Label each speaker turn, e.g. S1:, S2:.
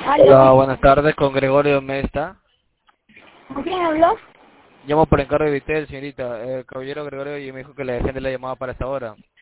S1: Hola,
S2: ¿Aló?
S1: buenas tardes, con Gregorio Mesta.
S2: ¿Con quién habló?
S1: Llamo por encargo de Vitel, señorita. El caballero Gregorio y me dijo que le dejen la llamada para esta hora.